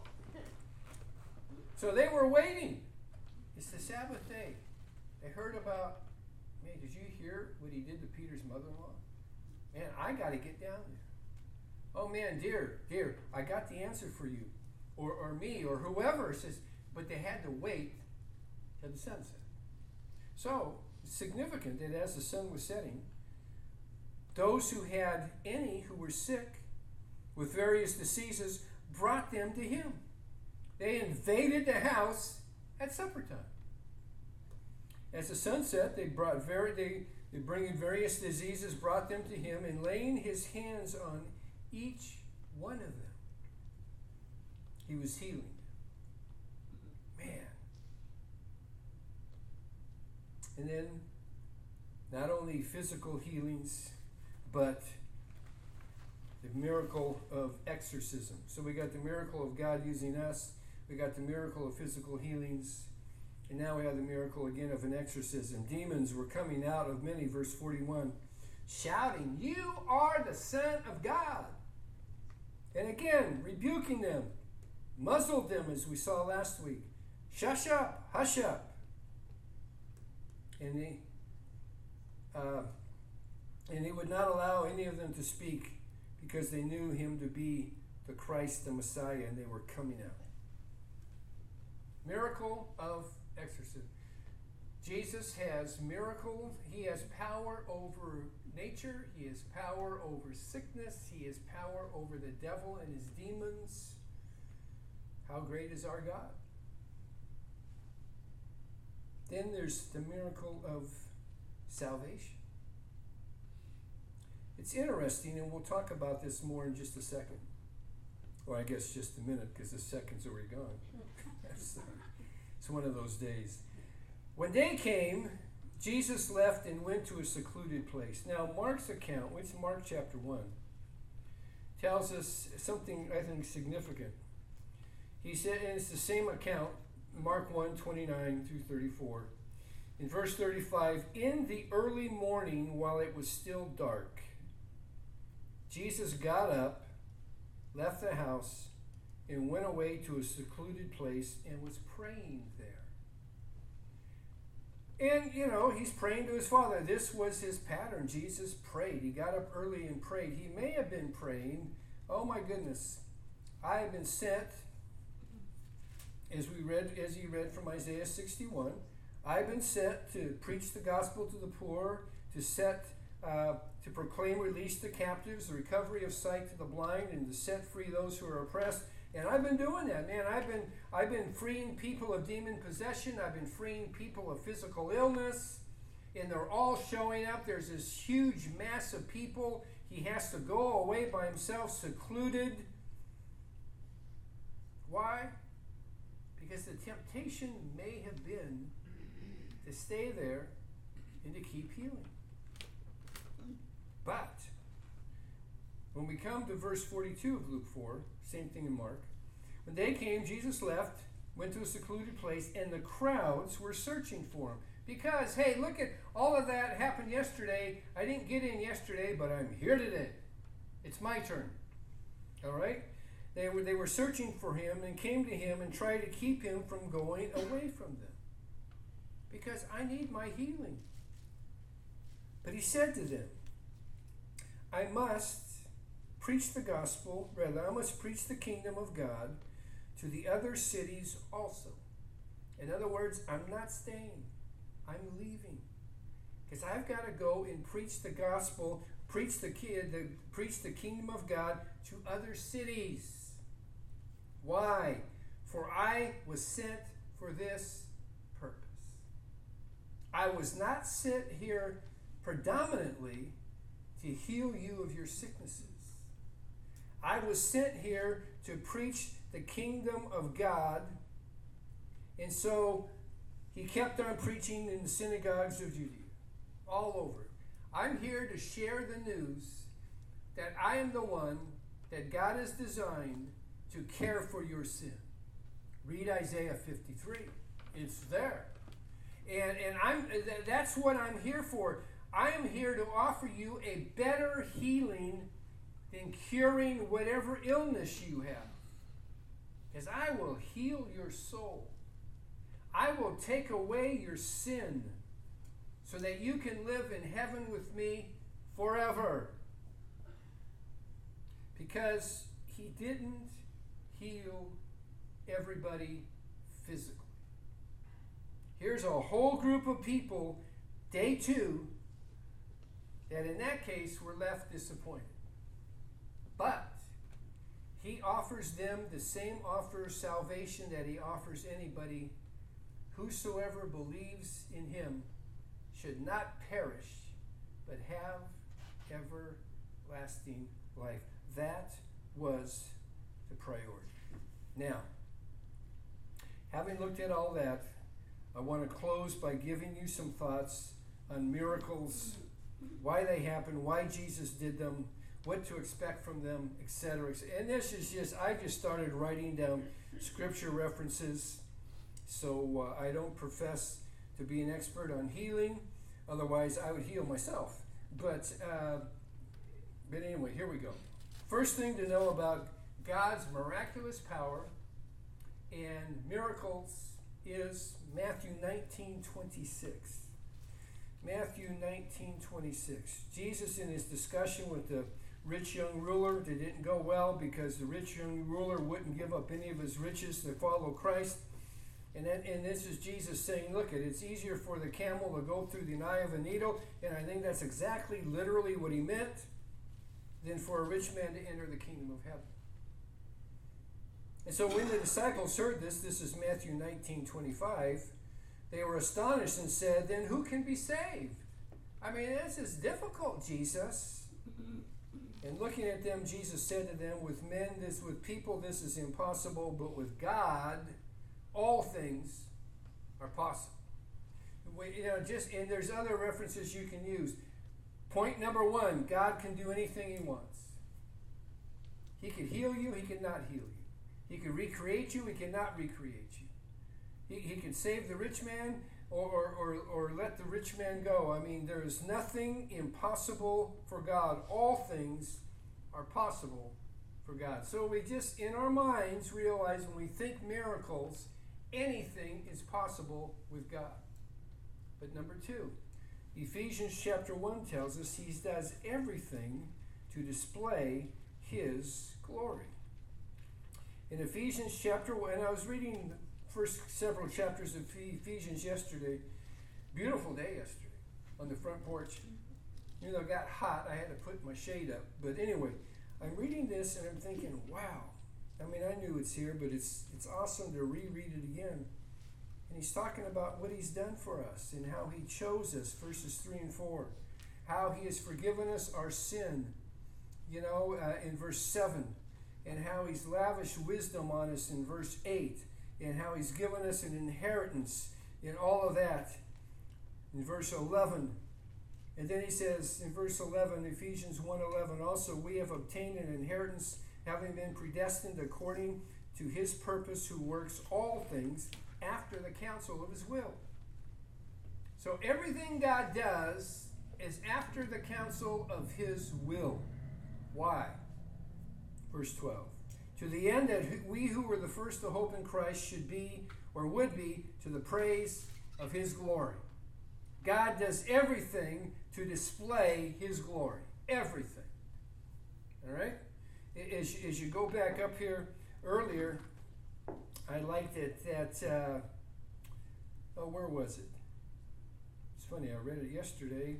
they were waiting. It's the Sabbath day. They heard about, man, did you hear what he did to Peter's mother-in-law? Man, I got to get down there. Oh man, dear, I got the answer for you. Or me, or whoever says, but they had to wait till the sun set. So, it's significant that as the sun was setting, those who had any who were sick with various diseases brought them to him. They invaded the house at supper time. As the sun set, they bring in various diseases, brought them to him, and laying his hands on each one of them, he was healing. Man. And then, not only physical healings, but the miracle of exorcism. So we got the miracle of God using us. We got the miracle of physical healings. And now we have the miracle again of an exorcism. Demons were coming out of many, verse 41, shouting, "You are the Son of God." And again, rebuking them, muzzled them as we saw last week. Shush up, hush up. And they would not allow any of them to speak because they knew him to be the Christ, the Messiah, and they were coming out. Miracle of exorcism. Jesus has miracles. He has power over nature. He has power over sickness. He has power over the devil and his demons. How great is our God? Then there's the miracle of salvation. It's interesting, and we'll talk about this more in just a second. Or I guess just a minute, because the second's already gone. It's one of those days. When day came, Jesus left and went to a secluded place. Now, Mark's account, which is Mark chapter 1, tells us something, I think, significant. He said, and it's the same account, Mark 1, 29 through 34. In verse 35, in the early morning, while it was still dark, Jesus got up, left the house, and went away to a secluded place and was praying there. And, he's praying to his Father. This was his pattern. Jesus prayed. He got up early and prayed. He may have been praying, oh my goodness, I have been sent, as he read from Isaiah 61, I've been sent to preach the gospel to the poor, to proclaim release to captives, the recovery of sight to the blind, and to set free those who are oppressed. And I've been doing that, man. I've been freeing people of demon possession. I've been freeing people of physical illness. And they're all showing up. There's this huge mass of people. He has to go away by himself, secluded. Why? Because the temptation may have been to stay there and to keep healing. But when we come to verse 42 of Luke 4, same thing in Mark, when they came, Jesus left, went to a secluded place, and the crowds were searching for him. Because, hey, look at all of that happened yesterday. I didn't get in yesterday, but I'm here today. It's my turn. All right? They were searching for him and came to him and tried to keep him from going away from them. Because I need my healing. But he said to them, I must preach the gospel, I must preach the kingdom of God to the other cities also. In other words, I'm not staying. I'm leaving. Because I've got to go and preach the gospel, preach the kingdom of God to other cities. Why? For I was sent for this purpose. I was not sent here predominantly to heal you of your sicknesses. I was sent here to preach the kingdom of God. And so he kept on preaching in the synagogues of Judea, all over. I'm here to share the news that I am the one that God has designed to care for your sin. Read Isaiah 53. It's there. And that's what I'm here for. I am here to offer you a better healing than curing whatever illness you have. Because I will heal your soul. I will take away your sin so that you can live in heaven with me forever. Because he didn't heal everybody physically. Here's a whole group of people, day 2, that in that case were left disappointed. But he offers them the same offer of salvation that he offers anybody. Whosoever believes in him should not perish, but have everlasting life. That was the priority. Now, having looked at all that, I want to close by giving you some thoughts on miracles, why they happen, why Jesus did them, what to expect from them, etc. And this is I just started writing down scripture references, so I don't profess to be an expert on healing, otherwise I would heal myself. But anyway, here we go. First thing to know about God's miraculous power and miracles is Matthew 19:26. Matthew 19:26. Jesus, in his discussion with the rich young ruler, that didn't go well because the rich young ruler wouldn't give up any of his riches to follow Christ. And this is Jesus saying, look, it's easier for the camel to go through the eye of a needle, and I think that's exactly literally what he meant, than for a rich man to enter the kingdom of heaven. And so when the disciples heard this is Matthew 19:25, they were astonished and said, then who can be saved? I mean, this is difficult, Jesus. And looking at them, Jesus said to them, with people this is impossible, but with God, all things are possible. And there's other references you can use. Point number 1, God can do anything he wants. He can heal you, he cannot heal you. He can recreate you, he cannot recreate you. He can save the rich man or let the rich man go. I mean, there is nothing impossible for God. All things are possible for God. So we just, in our minds, realize when we think miracles, anything is possible with God. But number two, Ephesians chapter 1 tells us he does everything to display his glory. In Ephesians chapter 1, and I was reading the first several chapters of Ephesians yesterday. Beautiful day yesterday on the front porch. You know, it got hot. I had to put my shade up. But anyway, I'm reading this and I'm thinking, wow. I mean, I knew it's here, but it's awesome to reread it again. And he's talking about what he's done for us and how he chose us, verses 3 and 4. How he has forgiven us our sin, in verse 7. And how he's lavished wisdom on us in verse 8. And how he's given us an inheritance in all of that in verse 11. And then he says in verse 11, Ephesians 1:11, also we have obtained an inheritance, having been predestined according to his purpose, who works all things after the counsel of his will. So everything God does is after the counsel of his will. Why? Verse 12. To the end that we who were the first to hope in Christ should be, or would be, to the praise of his glory. God does everything to display his glory. Everything. All right? As you go back up here earlier, I liked it that, where was it? It's funny, I read it yesterday.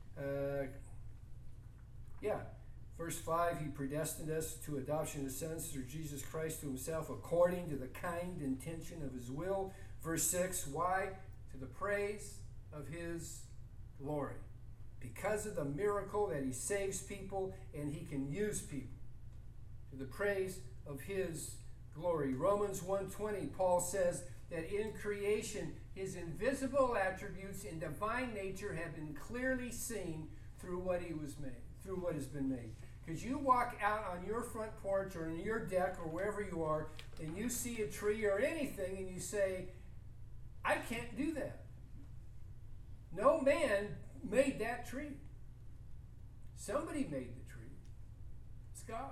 Verse 5, he predestined us to adoption as sons through Jesus Christ to himself, according to the kind intention of his will. Verse 6, why? To the praise of his glory. Because of the miracle that he saves people and he can use people. To the praise of his glory. Romans 1:20, Paul says that in creation his invisible attributes in divine nature have been clearly seen through what has been made. Because you walk out on your front porch or in your deck or wherever you are, and you see a tree or anything, and you say, I can't do that. No man made that tree. Somebody made the tree. It's God.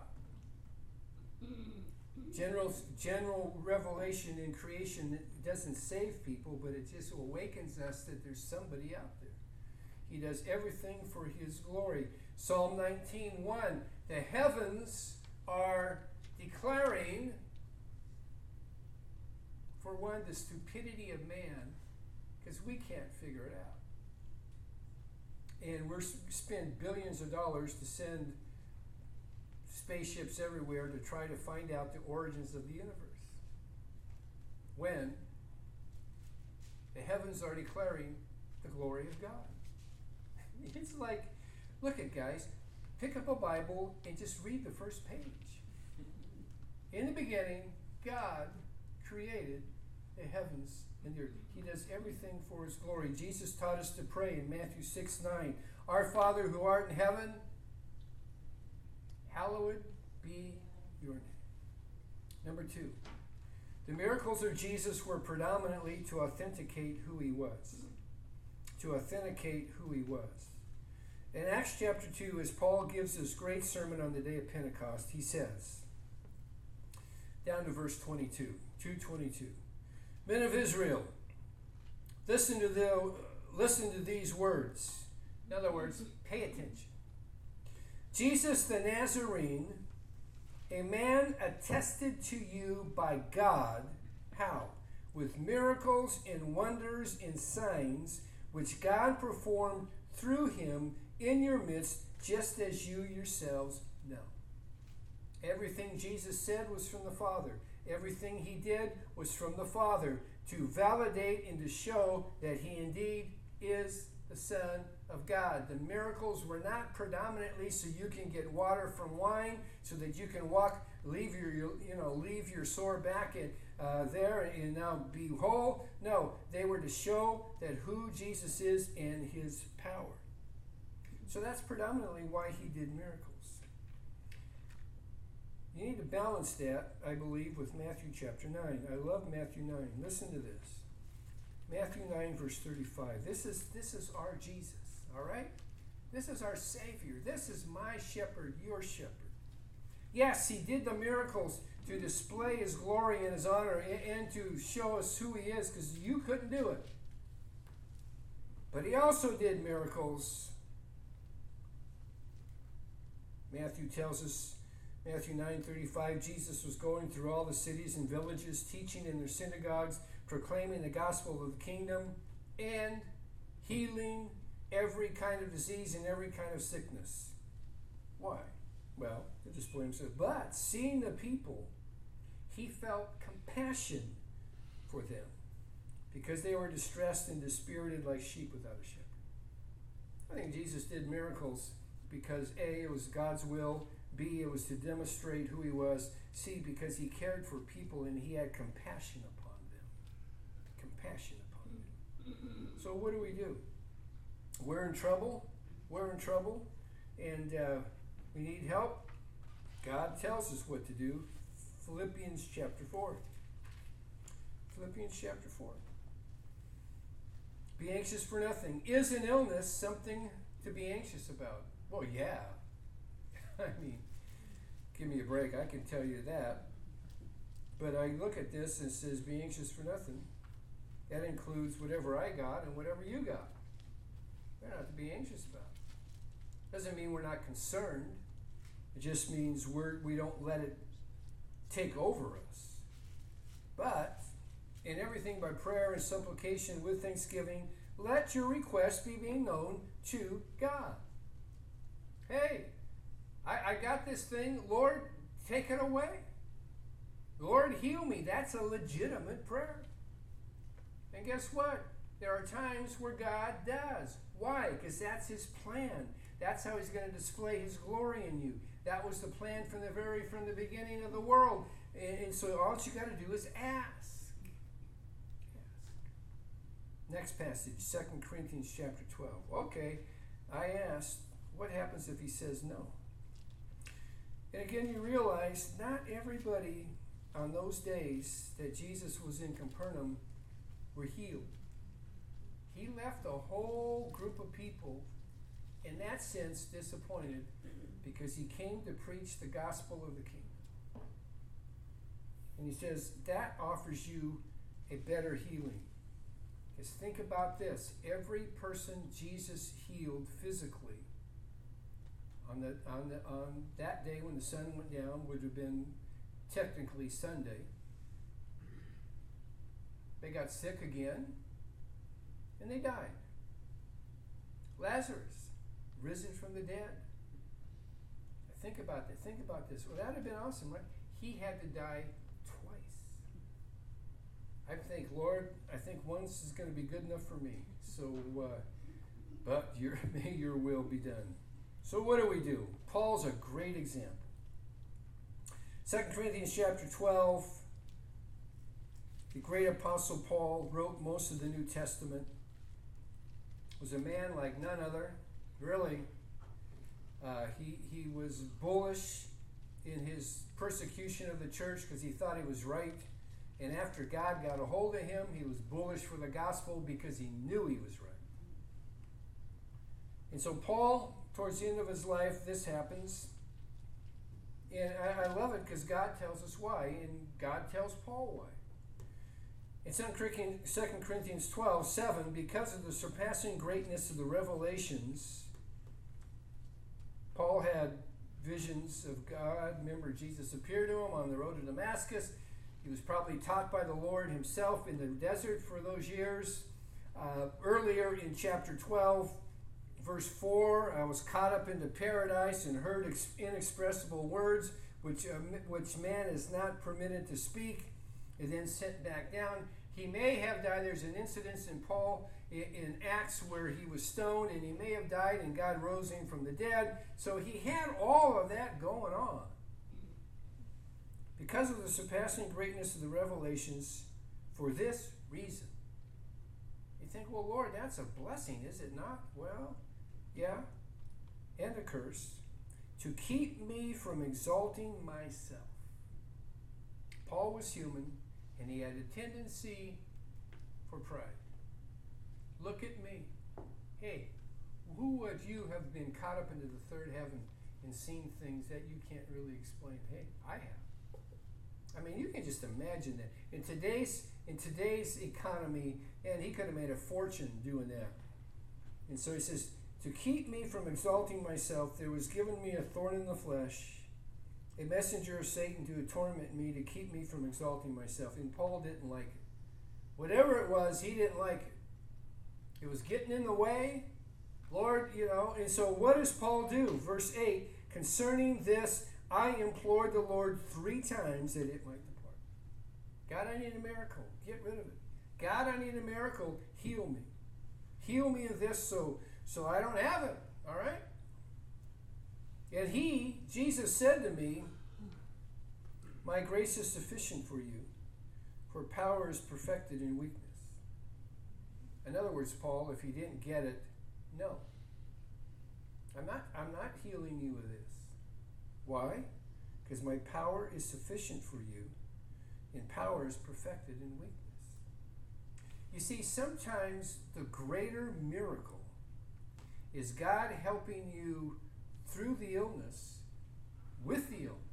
General revelation in creation doesn't save people, but it just awakens us that there's somebody out there. He does everything for his glory. Psalm 19:1, the heavens are declaring, for one, the stupidity of man, because we can't figure it out. And we spend billions of dollars to send spaceships everywhere to try to find out the origins of the universe. When the heavens are declaring the glory of God. It's like, look at guys, pick up a Bible and just read the first page. In the beginning, God created the heavens and the earth. He does everything for his glory. Jesus taught us to pray in Matthew 6:9. Our Father who art in heaven, hallowed be your name. Number 2, the miracles of Jesus were predominantly to authenticate who he was. To authenticate who he was. In Acts chapter 2, as Paul gives his great sermon on the day of Pentecost, he says, down to verse 22, 2:22, Men of Israel, listen to these words. In other words, pay attention. Jesus the Nazarene, a man attested to you by God, how? With miracles and wonders and signs, which God performed through him in your midst, just as you yourselves know. Everything Jesus said was from the Father. Everything he did was from the Father to validate and to show that he indeed is the Son of God. The miracles were not predominantly so you can get water from wine, so that you can leave your sore back there and now be whole. No, they were to show that who Jesus is and his power. So that's predominantly why he did miracles. You need to balance that, I believe, with Matthew chapter 9. I love Matthew 9. Listen to this. Matthew 9, verse 35. This is our Jesus, all right? This is our Savior. This is my shepherd, your shepherd. Yes, he did the miracles to display his glory and his honor and to show us who he is, because you couldn't do it. But he also did miracles. Matthew tells us, Matthew 9:35, Jesus was going through all the cities and villages, teaching in their synagogues, proclaiming the gospel of the kingdom, and healing every kind of disease and every kind of sickness. Why? Well, to display himself. But seeing the people, he felt compassion for them, because they were distressed and dispirited like sheep without a shepherd. I think Jesus did miracles because A, it was God's will, B, it was to demonstrate who he was, C, because he cared for people and he had compassion upon them. Compassion upon them. So what do? We're in trouble. We're in trouble. And we need help. God tells us what to do. Philippians chapter 4. Philippians chapter 4. Be anxious for nothing. Is an illness something to be anxious about? Well, yeah. I mean, give me a break. I can tell you that. But I look at this and it says, be anxious for nothing. That includes whatever I got and whatever you got. We're not to be anxious about. Doesn't mean we're not concerned. It just means we don't let it take over us. But in everything by prayer and supplication with thanksgiving, let your requests be made known to God. Hey, I got this thing. Lord, take it away. Lord, heal me. That's a legitimate prayer. And guess what? There are times where God does. Why? Because that's his plan. That's how he's going to display his glory in you. That was the plan from the beginning of the world. And so all you got to do is ask. Next passage, 2 Corinthians chapter 12. Okay, I asked, what happens if he says no? And again, you realize not everybody on those days that Jesus was in Capernaum were healed. He left a whole group of people, in that sense, disappointed, because he came to preach the gospel of the kingdom. And he says, that offers you a better healing. Because think about this. Every person Jesus healed physically on that day when the sun went down would have been technically Sunday. They got sick again, and they died. Lazarus, risen from the dead. Think about that. Think about this. Well, that would have been awesome, right? He had to die twice. I think, Lord, I think once is going to be good enough for me. So, but may your will be done. So what do? Paul's a great example. 2 Corinthians chapter 12. The great apostle Paul wrote most of the New Testament. Was a man like none other. Really, he was bullish in his persecution of the church because he thought he was right. And after God got a hold of him, he was bullish for the gospel because he knew he was right. And so Paul, towards the end of his life, this happens. And I love it because God tells us why, and God tells Paul why. In 2 Corinthians 12:7, because of the surpassing greatness of the revelations, Paul had visions of God. Remember, Jesus appeared to him on the road to Damascus. He was probably taught by the Lord himself in the desert for those years. Earlier in chapter 12, verse 4, I was caught up into paradise and heard inexpressible words, which man is not permitted to speak, and then sent back down. He may have died. There's an incident in Paul in Acts where he was stoned, and he may have died, and God rose him from the dead. So he had all of that going on. Because of the surpassing greatness of the revelations, for this reason. You think, well, Lord, that's a blessing, is it not? Well, yeah, and a curse. To keep me from exalting myself. Paul was human, and he had a tendency for pride. Look at me. Hey, who would you have been caught up into the third heaven and seen things that you can't really explain. Hey, I have. I mean, you can just imagine that. In today's economy, and he could have made a fortune doing that. And so he says, to keep me from exalting myself, there was given me a thorn in the flesh, a messenger of Satan to torment me, to keep me from exalting myself. And Paul didn't like it. Whatever it was, he didn't like it. It was getting in the way. Lord, and so what does Paul do? Verse 8, concerning this, I implored the Lord 3 times that it might depart. God, I need a miracle. Get rid of it. God, I need a miracle. Heal me. Heal me of this so I don't have it. All right? And Jesus said to me, my grace is sufficient for you, for power is perfected in weakness. In other words, Paul, if you didn't get it, no. I'm not healing you with this. Why? Because my power is sufficient for you, and power is perfected in weakness. You see, sometimes the greater miracle is God helping you through the illness with the illness.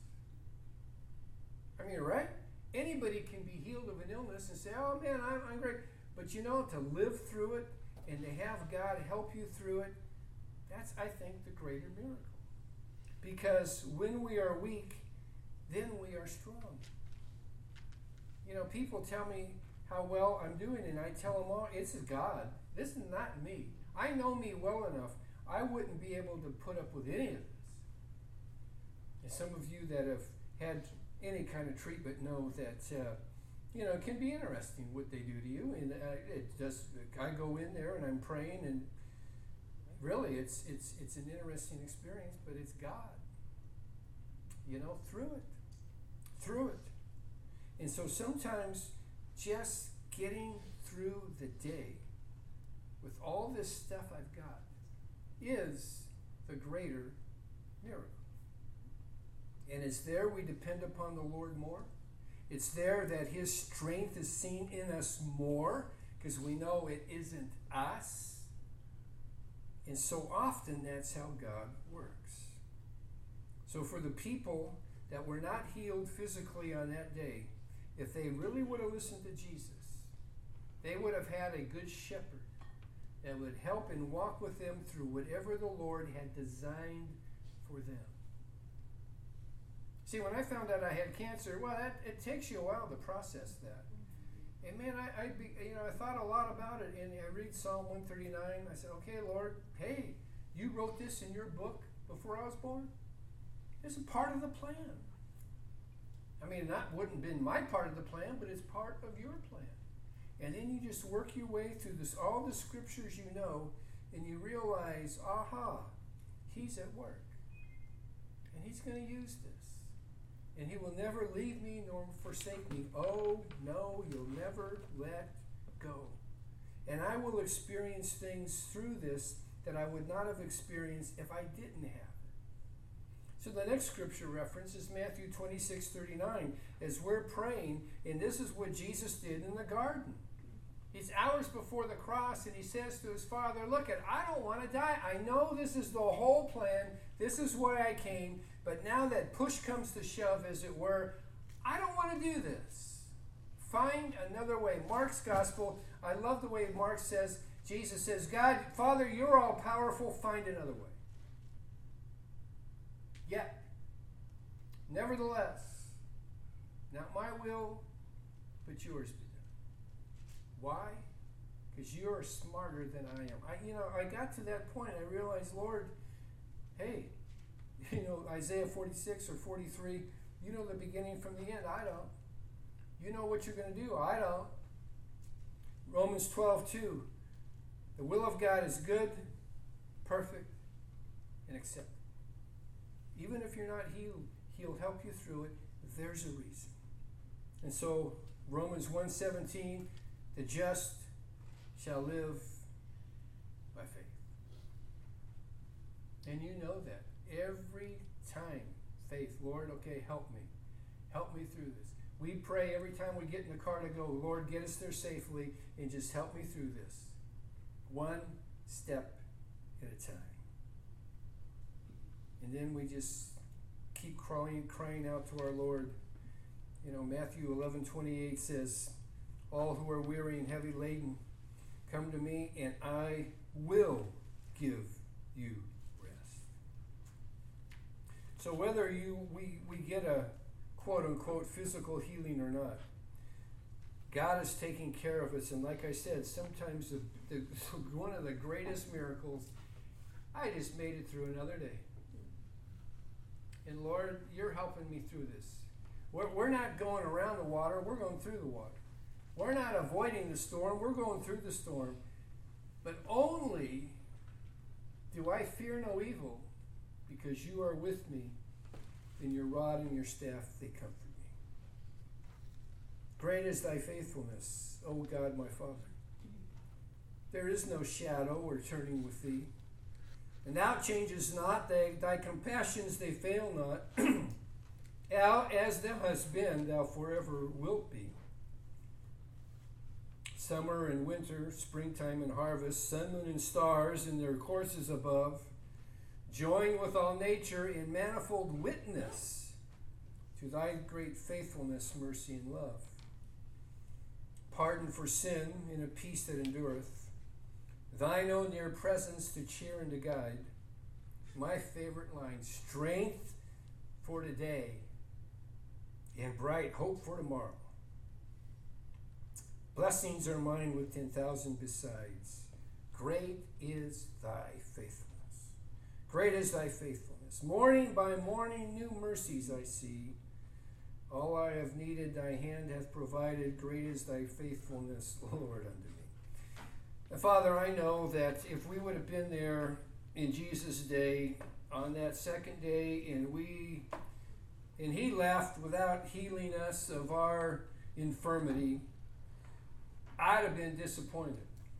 I mean, right? Anybody can be healed of an illness and say, oh man, I'm great. But to live through it and to have God help you through it, that's, I think, the greater miracle. Because when we are weak, then we are strong. People tell me how well I'm doing, and I tell them all, it's God. This is not me. I know me well enough. I wouldn't be able to put up with any of this. And some of you that have had any kind of treatment know that, it can be interesting what they do to you. And I go in there and I'm praying, and really it's an interesting experience, but it's God. Through it. And so sometimes just getting through the day with all this stuff I've got is the greater miracle. And it's there we depend upon the Lord more. It's there that His strength is seen in us more, because we know it isn't us. And so often that's how God works. So for the people that were not healed physically on that day, if they really would have listened to Jesus, they would have had a good shepherd that would help and walk with them through whatever the Lord had designed for them. See, when I found out I had cancer, it takes you a while to process that. And man, I thought a lot about it, and I read Psalm 139. I said, okay, Lord, hey, you wrote this in your book before I was born? It's a part of the plan. I mean, that wouldn't have been my part of the plan, but it's part of your plan. And then you just work your way through all the scriptures and you realize, aha, He's at work. And He's going to use this. And He will never leave me nor forsake me. Oh, no, He'll never let go. And I will experience things through this that I would not have experienced if I didn't have it. So the next scripture reference is Matthew 26:39. As we're praying, and this is what Jesus did in the garden. He's hours before the cross, and He says to His Father, look, I don't want to die. I know this is the whole plan. This is why I came. But now that push comes to shove, as it were, I don't want to do this. Find another way. Mark's gospel, I love the way Mark says, Jesus says, God, Father, you're all powerful. Find another way. Yet, nevertheless, not my will, but yours be done. Why? Because you're smarter than I am. I got to that point. I realized, Lord, hey, Isaiah 46 or 43, you know the beginning from the end. I don't. You know what you're going to do. I don't. Romans 12:2, the will of God is good, perfect, and acceptable. Even if you're not healed, He'll help you through it. There's a reason. And so Romans 1:17, the just shall live by faith. And you know that. Every time, faith, Lord, okay, help me. Help me through this. We pray every time we get in the car to go, Lord, get us there safely, and just help me through this. One step at a time. And then we just keep crying out to our Lord. You know, Matthew 11:28 says, all who are weary and heavy laden, come to me and I will give you rest. So whether we get a quote-unquote physical healing or not, God is taking care of us. And like I said, sometimes one of the greatest miracles, I just made it through another day. And Lord, you're helping me through this. We're not going around the water, we're going through the water. We're not avoiding the storm, we're going through the storm. But only do I fear no evil, because you are with me, and your rod and your staff, they comfort me. Great is thy faithfulness, O God my Father. There is no shadow or turning with thee. And thou changest not, thy compassions they fail not. As thou hast been, thou forever wilt be. Summer and winter, springtime and harvest, sun, moon, and stars in their courses above, join with all nature in manifold witness to thy great faithfulness, mercy, and love. Pardon for sin in a peace that endureth, thine own near presence to cheer and to guide. My favorite line, strength for today and bright hope for tomorrow. Blessings are mine with 10,000 besides. Great is thy faithfulness. Great is thy faithfulness. Morning by morning new mercies I see. All I have needed thy hand hath provided. Great is thy faithfulness, Lord, unto me. And Father, I know that if we would have been there in Jesus' day, on that second day, and he left without healing us of our infirmity, I'd have been disappointed.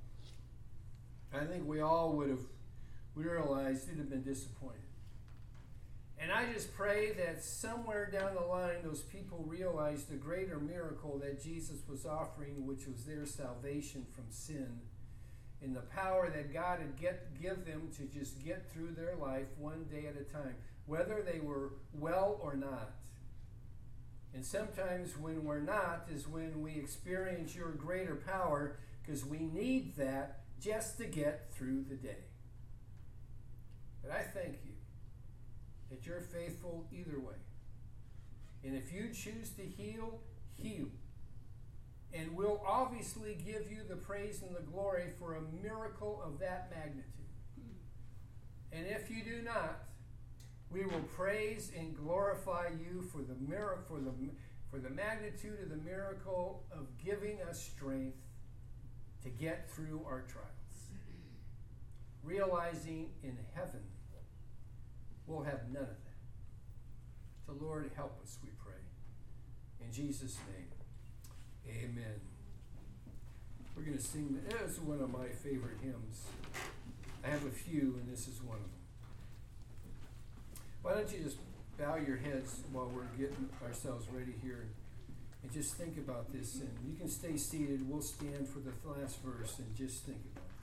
I think we all would have realized it'd have been disappointed. And I just pray that somewhere down the line, those people realized the greater miracle that Jesus was offering, which was their salvation from sin, and the power that God had give them to just get through their life one day at a time, whether they were well or not. And sometimes when we're not is when we experience your greater power, because we need that just to get through the day. But I thank you that you're faithful either way. And if you choose to heal, heal. And we'll obviously give you the praise and the glory for a miracle of that magnitude. And if you do not, we will praise and glorify you for the miracle, for the magnitude of the miracle of giving us strength to get through our trials. Realizing in heaven we'll have none of that. So Lord, help us, we pray. In Jesus' name, amen. We're going to sing, this is one of my favorite hymns. I have a few, and this is one of them. Why don't you just bow your heads while we're getting ourselves ready here and just think about this. And you can stay seated. We'll stand for the last verse and just think about it.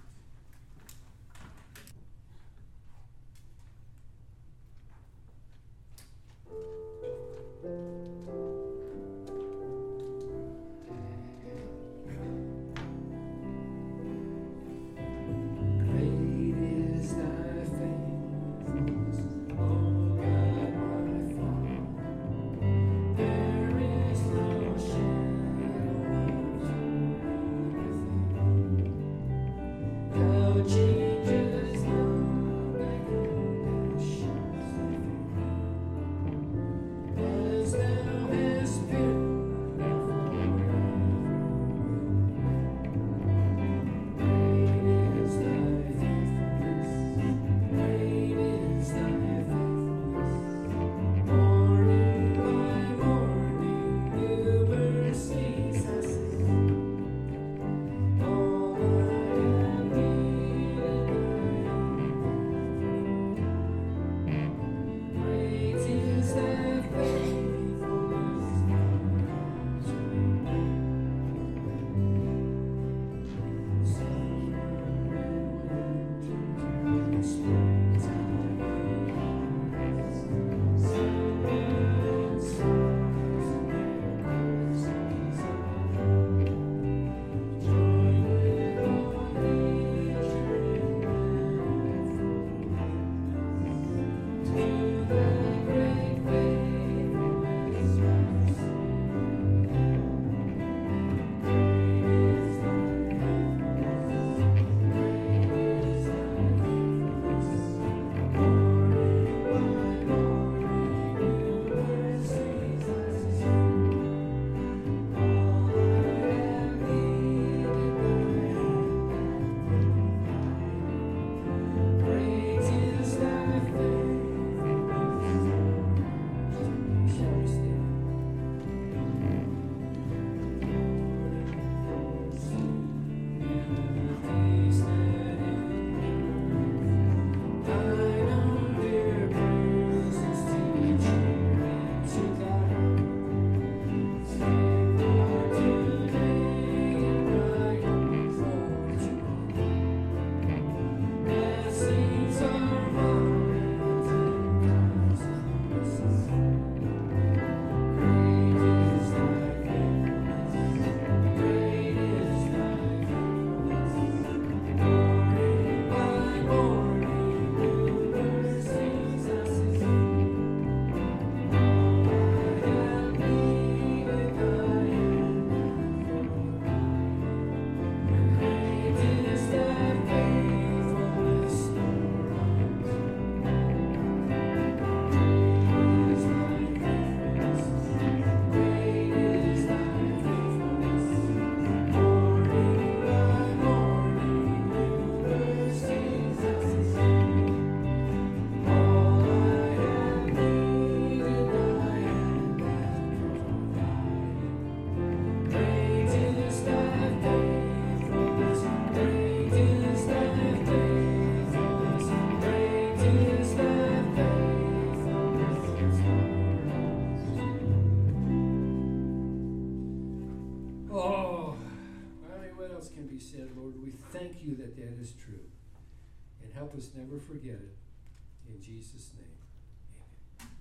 said, Lord, we thank you that that is true. And help us never forget it. In Jesus' name.